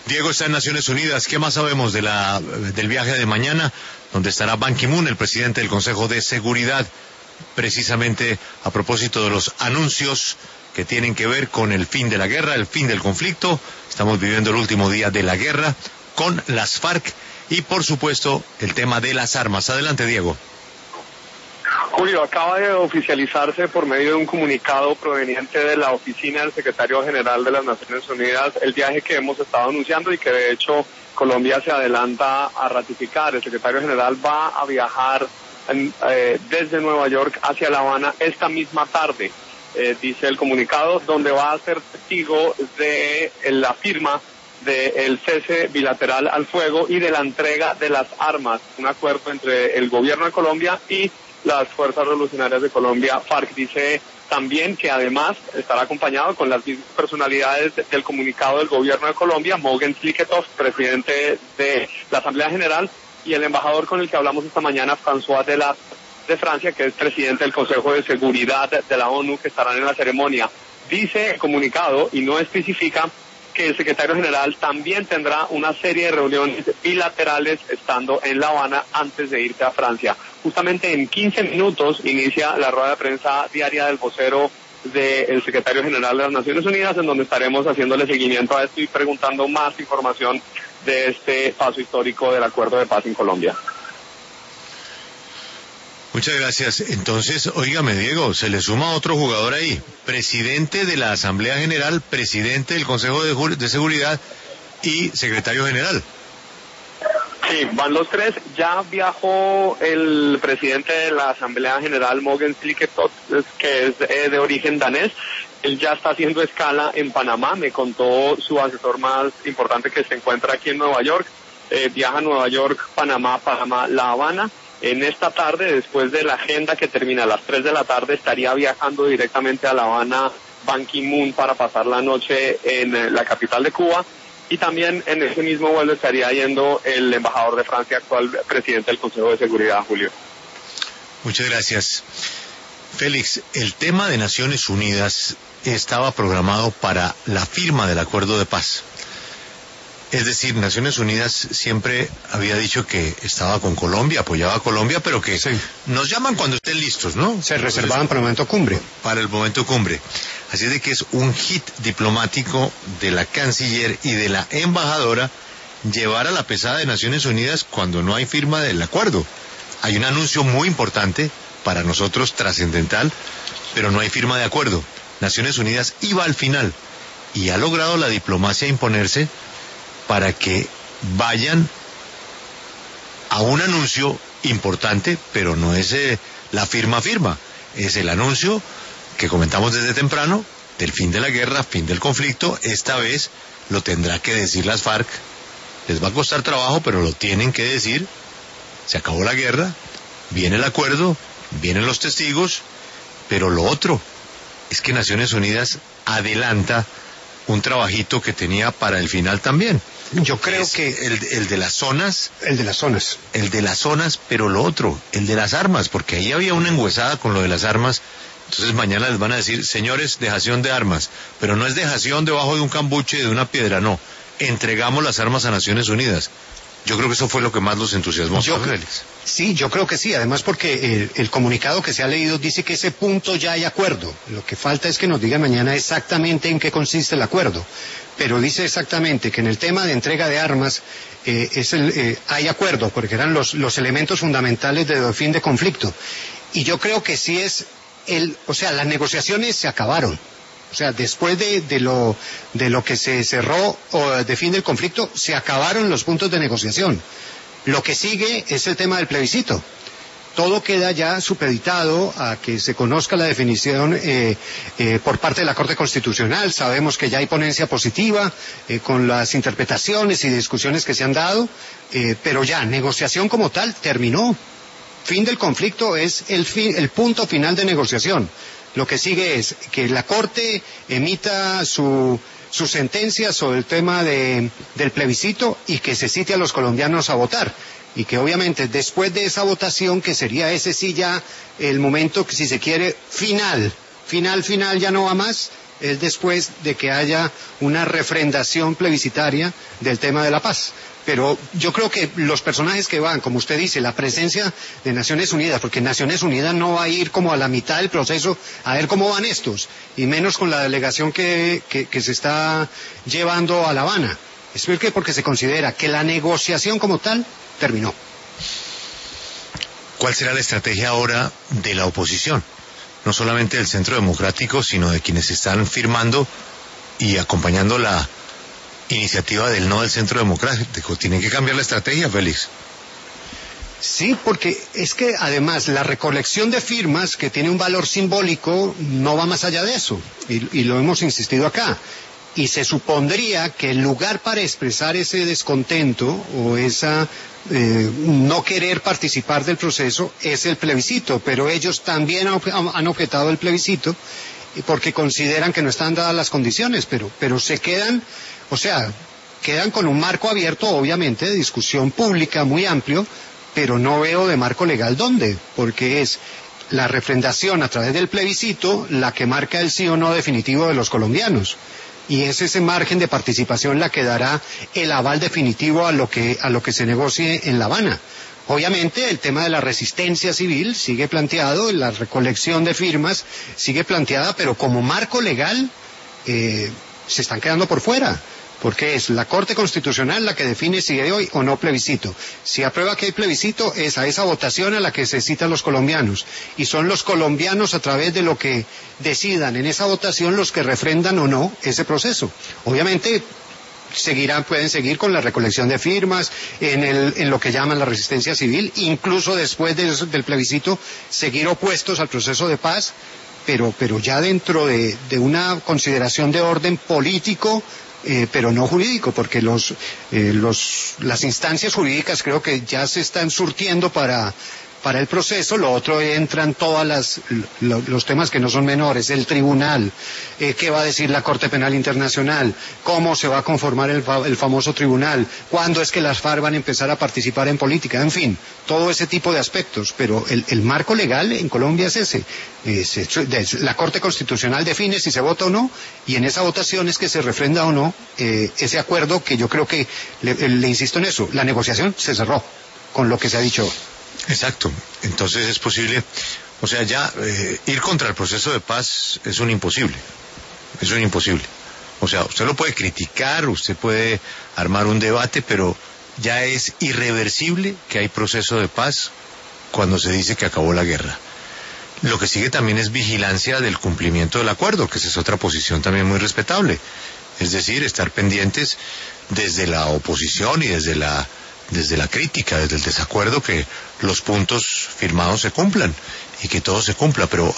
Diego está en Naciones Unidas. ¿Qué más sabemos del viaje de mañana, donde estará Ban Ki-moon, el presidente del Consejo de Seguridad, precisamente a propósito de los anuncios que tienen que ver con el fin de la guerra, el fin del conflicto? Estamos viviendo el último día de la guerra con las FARC y, por supuesto, el tema de las armas. Adelante, Diego. Julio, acaba de oficializarse por medio de un comunicado proveniente de la oficina del secretario general de las Naciones Unidas el viaje que hemos estado anunciando y que de hecho Colombia se adelanta a ratificar. El secretario general va a viajar desde Nueva York hacia La Habana esta misma tarde, dice el comunicado, donde va a ser testigo de la firma del cese bilateral al fuego y de la entrega de las armas, un acuerdo entre el gobierno de Colombia y las Fuerzas Revolucionarias de Colombia, FARC. Dice también que además estará acompañado con las mismas personalidades del comunicado del gobierno de Colombia, Mogens Lykketoft, presidente de la Asamblea General, y el embajador con el que hablamos esta mañana, François Delattre, de Francia, que es presidente del Consejo de Seguridad de la ONU, que estarán en la ceremonia. Dice el comunicado, y no especifica, que el secretario general también tendrá una serie de reuniones bilaterales estando en La Habana antes de irse a Francia. Justamente en 15 minutos inicia la rueda de prensa diaria del vocero del secretario general de las Naciones Unidas, en donde estaremos haciéndole seguimiento a esto y preguntando más información de este paso histórico del acuerdo de paz en Colombia. Muchas gracias. Entonces, óigame, Diego, se le suma otro jugador ahí, presidente de la Asamblea General, presidente del Consejo de Seguridad y secretario general. Sí, van los tres. Ya viajó el presidente de la Asamblea General, Mogens Lykketoft, que es de origen danés. Él ya está haciendo escala en Panamá, me contó su asesor más importante, que se encuentra aquí en Nueva York. Viaja a Nueva York, Panamá, La Habana. En esta tarde, después de la agenda que termina a las 3 de la tarde, estaría viajando directamente a La Habana Ban Ki-moon para pasar la noche en la capital de Cuba. Y también en ese mismo vuelo estaría yendo el embajador de Francia, actual presidente del Consejo de Seguridad, Julio. Muchas gracias. Félix, el tema de Naciones Unidas estaba programado para la firma del acuerdo de paz. Es decir, Naciones Unidas siempre había dicho que estaba con Colombia, apoyaba a Colombia, pero que sí, nos llaman cuando estén listos, ¿no? Se reservaban para el momento cumbre. Para el momento cumbre. Así es de que es un hit diplomático de la canciller y de la embajadora llevar a la pesada de Naciones Unidas cuando no hay firma del acuerdo. Hay un anuncio muy importante, para nosotros trascendental, pero no hay firma de acuerdo. Naciones Unidas iba al final y ha logrado la diplomacia imponerse para que vayan a un anuncio importante, pero no es la firma, es el anuncio que comentamos desde temprano del fin de la guerra, fin del conflicto. Esta vez lo tendrá que decir las FARC, les va a costar trabajo, pero lo tienen que decir. Se acabó la guerra, viene el acuerdo, vienen los testigos, pero lo otro es que Naciones Unidas adelanta un trabajito que tenía para el final también. Yo creo que el de las zonas. El de las zonas. El de las zonas, pero lo otro, el de las armas, porque ahí había una engüesada con lo de las armas. Entonces mañana les van a decir, señores, dejación de armas, pero no es dejación debajo de un cambuche de una piedra, no. Entregamos las armas a Naciones Unidas. Yo creo que eso fue lo que más los entusiasmó. Sí, yo creo que sí, además porque el comunicado que se ha leído dice que ese punto ya hay acuerdo. Lo que falta es que nos digan mañana exactamente en qué consiste el acuerdo. Pero dice exactamente que en el tema de entrega de armas hay acuerdo, porque eran los elementos fundamentales de fin de conflicto. Y yo creo que sí es las negociaciones se acabaron. O sea, después de lo que se cerró de fin del conflicto, se acabaron los puntos de negociación. Lo que sigue es el tema del plebiscito. Todo queda ya supeditado a que se conozca la definición por parte de la Corte Constitucional. Sabemos que ya hay ponencia positiva con las interpretaciones y discusiones que se han dado, pero ya, negociación como tal terminó. Fin del conflicto es el punto final de negociación. Lo que sigue es que la Corte emita su sentencia sobre el tema del plebiscito y que se cite a los colombianos a votar. Y que obviamente después de esa votación, que sería ese sí ya el momento que, si se quiere, final, ya no va más, es después de que haya una refrendación plebiscitaria del tema de la paz. Pero yo creo que los personajes que van, como usted dice, la presencia de Naciones Unidas, porque Naciones Unidas no va a ir como a la mitad del proceso a ver cómo van estos, y menos con la delegación que se está llevando a La Habana. Es porque se considera que la negociación como tal terminó. ¿Cuál será la estrategia ahora de la oposición? No solamente del Centro Democrático, sino de quienes están firmando y acompañando la iniciativa del no del Centro Democrático. ¿Tienen que cambiar la estrategia, Félix? Sí, porque es que además la recolección de firmas, que tiene un valor simbólico, no va más allá de eso, y lo hemos insistido acá. Y se supondría que el lugar para expresar ese descontento o esa no querer participar del proceso es el plebiscito, pero ellos también han objetado el plebiscito porque consideran que no están dadas las condiciones, pero se quedan, o sea, quedan con un marco abierto, obviamente, de discusión pública muy amplio, pero no veo de marco legal dónde, porque es la refrendación a través del plebiscito la que marca el sí o no definitivo de los colombianos. Y es ese margen de participación la que dará el aval definitivo a lo que se negocie en La Habana. Obviamente el tema de la resistencia civil sigue planteado, la recolección de firmas sigue planteada, pero como marco legal se están quedando por fuera, porque es la Corte Constitucional la que define si hay hoy o no plebiscito. Si aprueba que hay plebiscito, es a esa votación a la que se citan los colombianos, y son los colombianos a través de lo que decidan en esa votación los que refrendan o no ese proceso. Obviamente pueden seguir con la recolección de firmas en lo que llaman la resistencia civil, incluso después del plebiscito seguir opuestos al proceso de paz, pero ya dentro de una consideración de orden político, pero no jurídico, porque las instancias jurídicas creo que ya se están surtiendo para el proceso. Lo otro entran todos los temas que no son menores, el tribunal, qué va a decir la Corte Penal Internacional, cómo se va a conformar el famoso tribunal, cuándo es que las FARC van a empezar a participar en política, en fin, todo ese tipo de aspectos, pero el marco legal en Colombia es ese. La Corte Constitucional define si se vota o no, y en esa votación es que se refrenda o no ese acuerdo, que yo creo que, le insisto en eso, la negociación se cerró con lo que se ha dicho. Exacto. Entonces es posible, o sea, ya ir contra el proceso de paz es un imposible. Es un imposible. O sea, usted lo puede criticar, usted puede armar un debate, pero ya es irreversible que hay proceso de paz cuando se dice que acabó la guerra. Lo que sigue también es vigilancia del cumplimiento del acuerdo, que esa es otra posición también muy respetable. Es decir, estar pendientes desde la oposición y desde la crítica, desde el desacuerdo, que los puntos firmados se cumplan y que todo se cumpla. Pero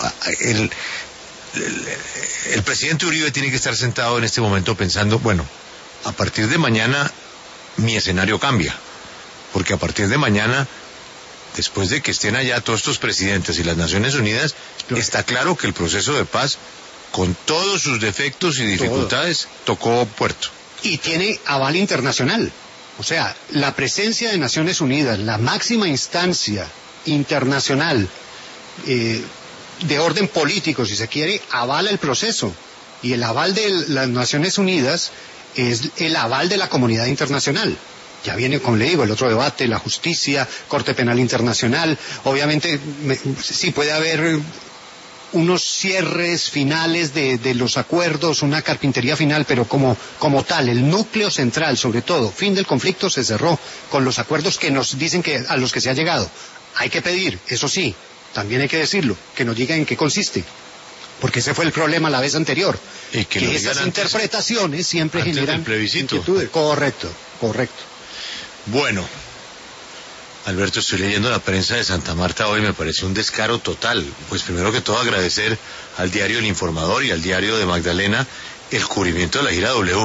el presidente Uribe tiene que estar sentado en este momento pensando, bueno, a partir de mañana mi escenario cambia, porque a partir de mañana, después de que estén allá todos estos presidentes y las Naciones Unidas, está claro que el proceso de paz, con todos sus defectos y dificultades, tocó puerto. Y tiene aval internacional. O sea, la presencia de Naciones Unidas, la máxima instancia internacional de orden político, si se quiere, avala el proceso. Y el aval de las Naciones Unidas es el aval de la comunidad internacional. Ya viene, como le digo, el otro debate, la justicia, Corte Penal Internacional. Obviamente, sí puede haber unos cierres finales de los acuerdos, una carpintería final, pero como tal, el núcleo central, sobre todo, fin del conflicto, se cerró con los acuerdos que nos dicen a los que se ha llegado. Hay que pedir, eso sí, también hay que decirlo, que nos digan en qué consiste, porque ese fue el problema la vez anterior, y que esas interpretaciones siempre generan inquietudes. Correcto. Bueno, Alberto, estoy leyendo la prensa de Santa Marta hoy, me parece un descaro total. Pues primero que todo agradecer al diario El Informador y al diario de Magdalena el cubrimiento de la gira W.